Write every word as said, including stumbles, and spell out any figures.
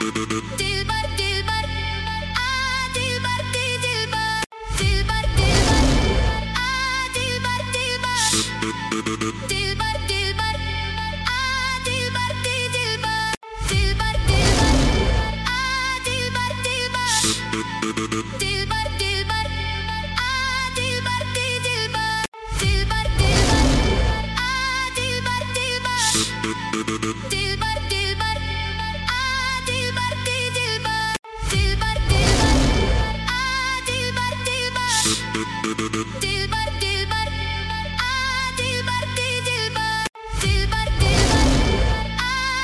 दिलबर दिलबर आ दिलबर दी दिलबर दिलबर दिलबर आ दिलबर दिलबर दिलबर दिलबर आ दिलबर दी दिलबर दिलबर दिलबर आ दिलबर दिलबर दिलबर दिलबर आ दिलबर दी दिलबर दिलबर दिलबर आ दिलबर दिलबर दिलबर दिलबर आ दिलबर दी दिलबर दिलबर दिलबर आ दिलबर दिलबर दिलबर